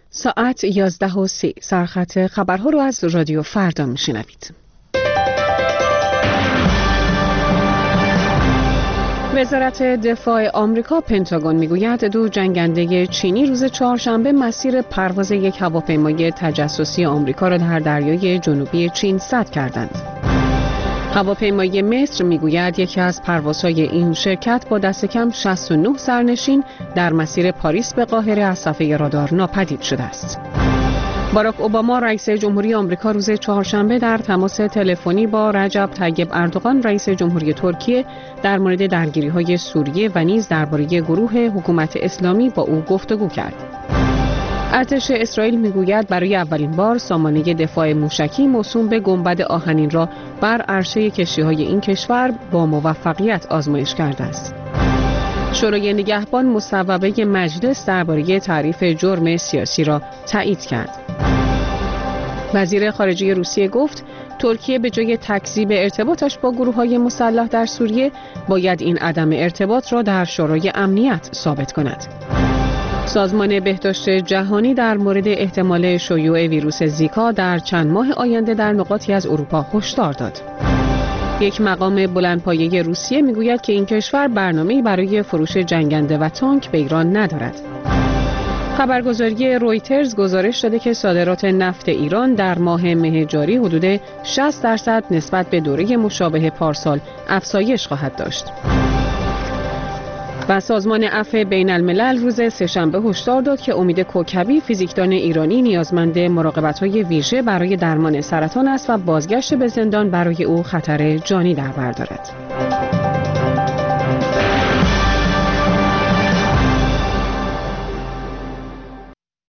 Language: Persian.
ساعت 11:30 سرخط خبرها رو از رادیو فردا میشنوید. وزارت دفاع آمریکا پنتاگون میگوید 2 جنگنده چینی روز چهارشنبه مسیر پرواز یک هواپیمای تجسسی آمریکا را در دریای جنوبی چین سد کردند. هواپیمای مصر میگوید یکی از پروازهای این شرکت با دست کم 69 سرنشین در مسیر پاریس به قاهره از صفحه رادار ناپدید شده است. باراک اوباما رئیس جمهوری آمریکا روز چهارشنبه در تماس تلفنی با رجب طیب اردوغان رئیس جمهوری ترکیه در مورد درگیری‌های سوریه و نیز درباره گروه حکومت اسلامی با او گفتگو کرد. ارتش اسرائیل میگوید برای اولین بار سامانه دفاع موشکی موسوم به گنبد آهنین را بر عرشه کشتی‌های این کشور با موفقیت آزمایش کرده است. شورای نگهبان مصوبه مجلس درباره تعریف جرم سیاسی را تایید کرد. وزیر خارجه روسیه گفت ترکیه به جای تکذیب ارتباطش با گروه‌های مسلح در سوریه باید این عدم ارتباط را در شورای امنیت ثابت کند. سازمان بهداشت جهانی در مورد احتمال شیوع ویروس زیکا در چند ماه آینده در نقاطی از اروپا هشدار داد. یک مقام بلندپایه روسیه میگوید که این کشور برنامه‌ای برای فروش جنگنده و تانک به ایران ندارد. خبرگزاری رویترز گزارش داده که صادرات نفت ایران در ماه مه جاری حدود 60% نسبت به دوره مشابه پارسال افزایش خواهد داشت. و سازمان عفو بین الملل روز سه‌شنبه هشدار داد که امید کوکبی فیزیکدان ایرانی نیازمند مراقبت‌های ویژه برای درمان سرطان است و بازگشت به زندان برای او خطر جانی در بر دارد.